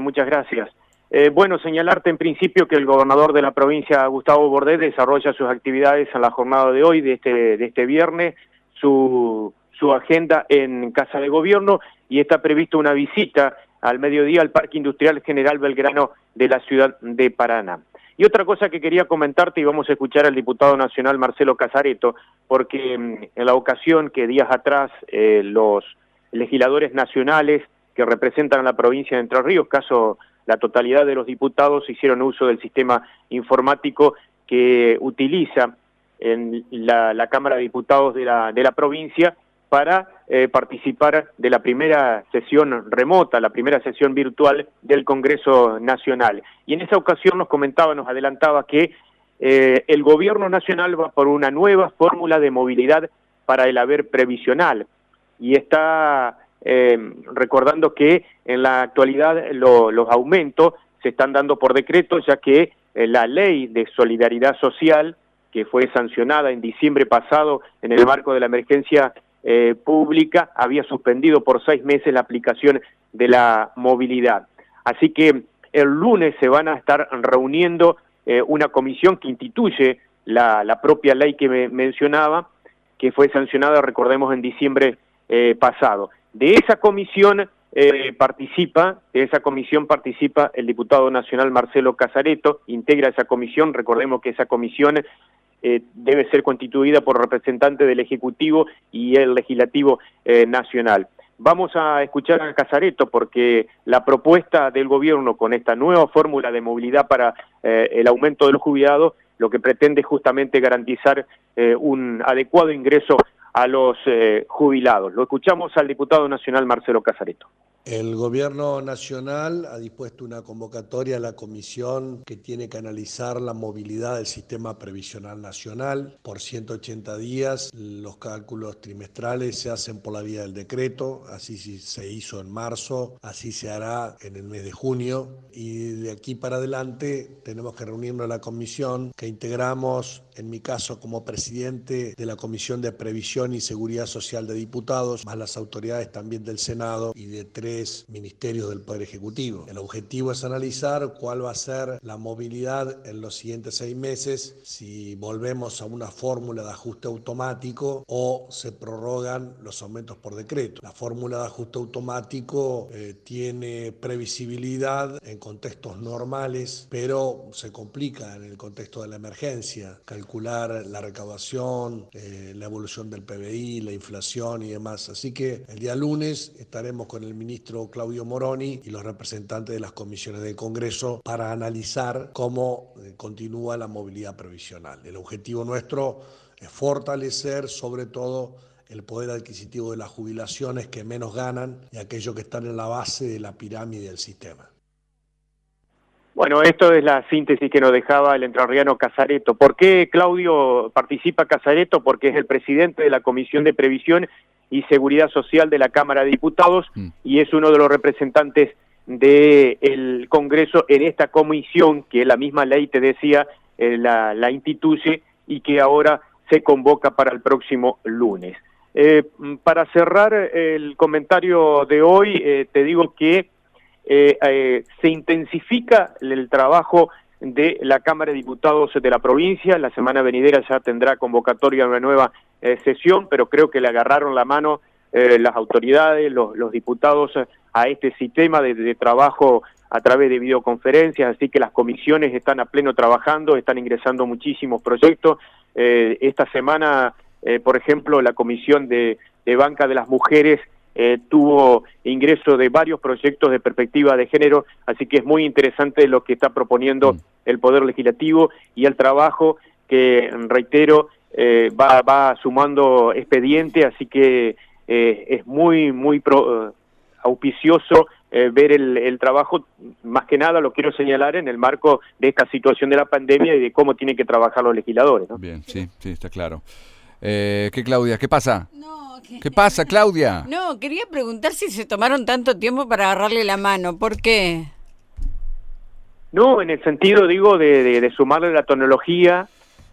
Muchas gracias. Bueno, señalarte en principio que el gobernador de la provincia, Gustavo Bordet, desarrolla sus actividades en la jornada de hoy, de este viernes, su agenda en Casa de Gobierno, y está prevista una visita al mediodía al Parque Industrial General Belgrano de la ciudad de Paraná. Y otra cosa que quería comentarte, y vamos a escuchar al diputado nacional Marcelo Casareto, porque en la ocasión que días atrás los legisladores nacionales que representan a la provincia de Entre Ríos, caso la totalidad de los diputados, hicieron uso del sistema informático que utiliza en la Cámara de Diputados de la provincia para participar de la primera sesión remota, la primera sesión virtual del Congreso Nacional. Y en esa ocasión nos adelantaba que el gobierno nacional va por una nueva fórmula de movilidad para el haber previsional, y está recordando que en la actualidad los aumentos se están dando por decreto, ya que la ley de solidaridad social, que fue sancionada en diciembre pasado en el marco de la emergencia pública, había suspendido por 6 meses la aplicación de la movilidad. Así que el lunes se van a estar reuniendo una comisión que instituye la propia ley que me mencionaba, que fue sancionada, recordemos, en diciembre pasado. De esa comisión participa el diputado nacional Marcelo Casareto, integra esa comisión. Recordemos que esa comisión debe ser constituida por representantes del Ejecutivo y el Legislativo Nacional. Vamos a escuchar a Casareto porque la propuesta del gobierno con esta nueva fórmula de movilidad para el aumento de los jubilados, lo que pretende es justamente garantizar un adecuado ingreso a los jubilados. Lo escuchamos al diputado nacional Marcelo Casareto. El gobierno nacional ha dispuesto una convocatoria a la comisión que tiene que analizar la movilidad del sistema previsional nacional por 180 días. Los cálculos trimestrales se hacen por la vía del decreto, así se hizo en marzo, así se hará en el mes de junio, y de aquí para adelante tenemos que reunirnos en la comisión que integramos, en mi caso como presidente de la Comisión de Previsión y Seguridad Social de Diputados, más las autoridades también del Senado y de 3 ministerios del Poder Ejecutivo. El objetivo es analizar cuál va a ser la movilidad en los siguientes 6 meses, si volvemos a una fórmula de ajuste automático o se prorrogan los aumentos por decreto. La fórmula de ajuste automático tiene previsibilidad en contextos normales, pero se complica en el contexto de la emergencia. Calcular la recaudación, la evolución del PBI, la inflación y demás. Así que el día lunes estaremos con el ministro Claudio Moroni y los representantes de las comisiones del Congreso para analizar cómo continúa la movilidad previsional. El objetivo nuestro es fortalecer sobre todo el poder adquisitivo de las jubilaciones que menos ganan y aquellos que están en la base de la pirámide del sistema. Bueno, esto es la síntesis que nos dejaba el entrerriano Casareto. ¿Por qué Claudio participa Casareto? Porque es el presidente de la Comisión de Previsión y Seguridad Social de la Cámara de Diputados y es uno de los representantes del Congreso en esta comisión que la misma ley, te decía, la instituye y que ahora se convoca para el próximo lunes. Para cerrar el comentario de hoy, te digo que se intensifica el trabajo de la Cámara de Diputados de la provincia. La semana venidera ya tendrá convocatoria a una nueva sesión, pero creo que le agarraron la mano las autoridades, los diputados a este sistema de trabajo a través de videoconferencias, así que las comisiones están a pleno trabajando, están ingresando muchísimos proyectos. Esta semana, por ejemplo, la Comisión de Banca de las Mujeres tuvo ingreso de varios proyectos de perspectiva de género, así que es muy interesante lo que está proponiendo el Poder Legislativo y el trabajo que, reitero, va sumando expediente, así que es muy auspicioso ver el trabajo. Más que nada lo quiero señalar en el marco de esta situación de la pandemia y de cómo tienen que trabajar los legisladores, ¿no? Bien, sí, está claro. ¿Qué, Claudia? ¿Qué pasa? ¿Qué pasa, Claudia? No, quería preguntar si se tomaron tanto tiempo para agarrarle la mano. ¿Por qué? No, en el sentido, digo, de sumarle la tecnología,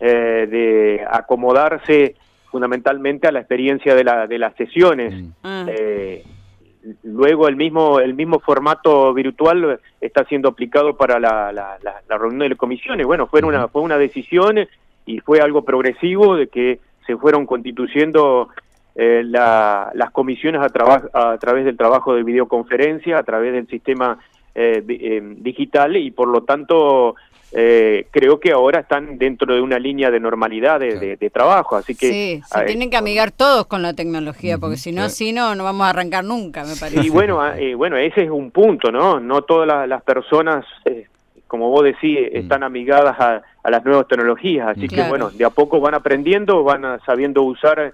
de acomodarse fundamentalmente a la experiencia de las sesiones. luego el mismo formato virtual está siendo aplicado para la reunión de comisiones. Bueno, fue una decisión y fue algo progresivo de que se fueron constituyendo las comisiones a través del trabajo de videoconferencia, a través del sistema digital, y por lo tanto creo que ahora están dentro de una línea de normalidad de trabajo, así que sí, se tienen que amigar todos con la tecnología, porque si no, así no vamos a arrancar nunca, me parece. Y bueno, ese es un punto, no todas las personas, como vos decís, están amigadas a las nuevas tecnologías, así que bueno, de a poco van aprendiendo, sabiendo usar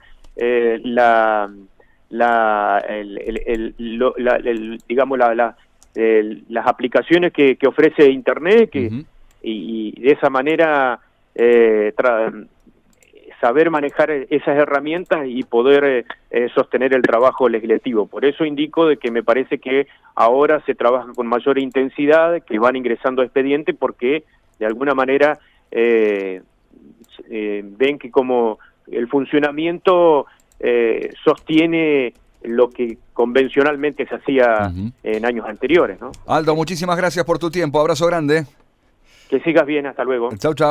digamos las aplicaciones que ofrece Internet, y de esa manera saber manejar esas herramientas y poder sostener el trabajo legislativo. Por eso indico de que me parece que ahora se trabaja con mayor intensidad, que van ingresando expedientes, porque de alguna manera ven que como el funcionamiento sostiene lo que convencionalmente se hacía en años anteriores, ¿no? Aldo, muchísimas gracias por tu tiempo. Abrazo grande. Que sigas bien, hasta luego. Chau, chau.